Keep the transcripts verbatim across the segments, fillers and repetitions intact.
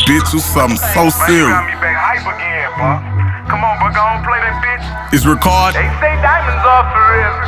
bitch was something so serious. got me back hype again, bro. Come on, bro, go on, play that bitch. It's recorded. They say diamonds are forever.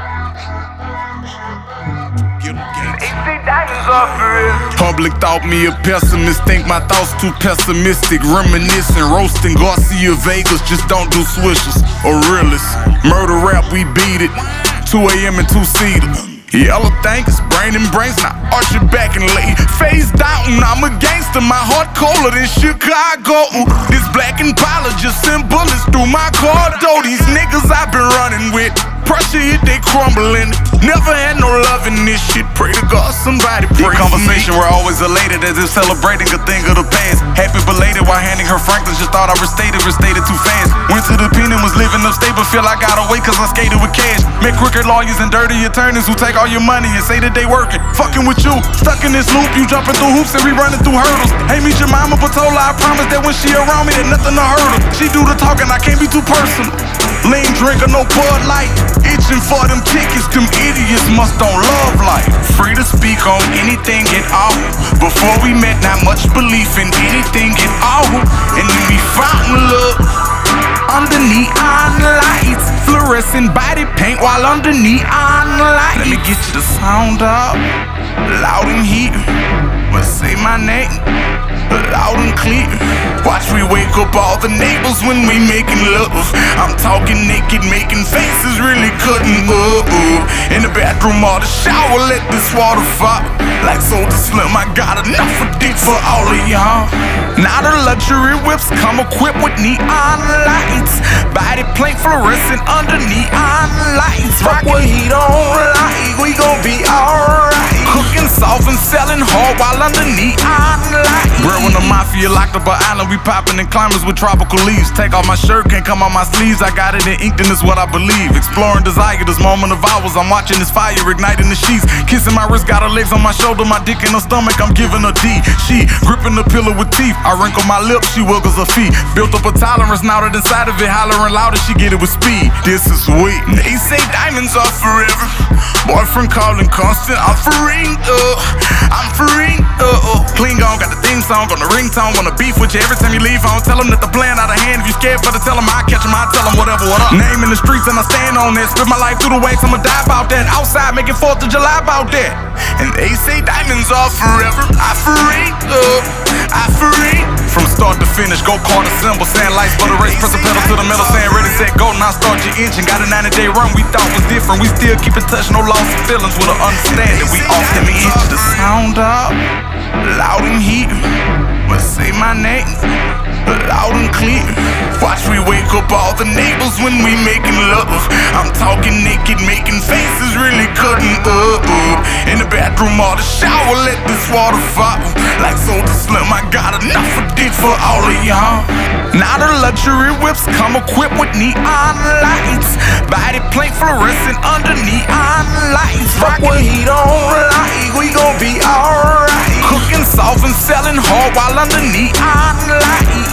They say diamonds are forever. Public thought me a pessimist, think my thoughts too pessimistic. Reminiscing, roasting Garcia Vegas, just don't do swishers or realists. Murder rap, we beat it. two A M and two-seater. Yellow thing is brain and brains, now arch your back and lay face down. I'm a gangster, my heart colder than Chicago. This black Impala just send bullets through my car door. These niggas I've been running with, pressure hit, they crumbling. Never had no love in this shit. Pray to God somebody pray. In conversation, we're always elated as if celebrating a thing of the past. Happy belated while handing her Franklin. Just thought I restated, restated too fast. Went to the pen and was living upstate, but feel I got away cause I skated with cash. Met crooked lawyers and dirty attorneys who take all your money and say that they working. Fucking with you, stuck in this loop, you jumping through hoops and we running through hurdles. Hey, meet your mama, Patola, I promise that when she around me, there's nothing to hurt her. She do the talking, I can't be too personal. Lean drinker, no Bud Light. Itching for them tickets, them idiots must don't love life. Free to speak on anything at all. Before we met, not much belief in anything at all. And then we found love under neon lights, fluorescent body paint while under neon lights. Let me get you the sound up, loud and heat. But say my name, loud and clear. Watch me wake up all the neighbors when we making love. I'm talking naked, making faces, really cutting up. In the bathroom or the shower, let this water fall. Like Soulja Slim, I got enough of dick for all of y'all. Now the luxury whips come equipped with neon lights. Body plate fluorescent under neon lights. Fuck what he don't like, we gon' be alright. Cooking soft and selling hard while under neon lights. Bro, when the mafia locked up an island, we popping in climbers with tropical leaves. Take off my shirt, can't come on my sleeves. I got it in ink, and it's what I believe. Exploring desire, this moment of hours. I'm watching this fire igniting the sheets. Kissing my wrist, got her legs on my shoulder, my dick in her stomach. I'm giving her D. She gripping the pillow with teeth. I wrinkle my lips, she wiggles her feet. Built up a tolerance now that inside of it, hollering louder, she get it with speed. This is sweet. They say diamonds are forever. Boyfriend calling constant. I'm free, uh, I'm free, uh, uh. Clean gone, got the theme song on the ringtone. Wanna beef with you every time you leave home. Tell them that the plan out of hand. If you scared for the tell them, I catch them, I tell them whatever, what up. Name in the streets and I stand on that. Spit my life through the wax, I'ma die about that. Outside making fourth of July about that. And they say diamonds are forever. I free, uh, I free. From start to finish, go kart assemble. Sand lights for the race, press the pedal to the metal. Saying ready, set, go, now start your engine. Got a ninety day run, we thought was different. We still keep in touch, no loss of feelings. With an understanding, we off them inch. The sound up, loud and heat. But say my name, loud and clear. Watch me wake up all the neighbors when we making love. I'm talking naked, making faces, really cutting up. In the bathroom or the shower, let this water fall. Like Soulja Slim, I got enough of dick for all of y'all. Now the luxury whips come equipped with neon lights. Body plate fluorescent under neon lights. Fuck what he don't like, we gon' be alright. Cooking soft and selling hard while under neon lights.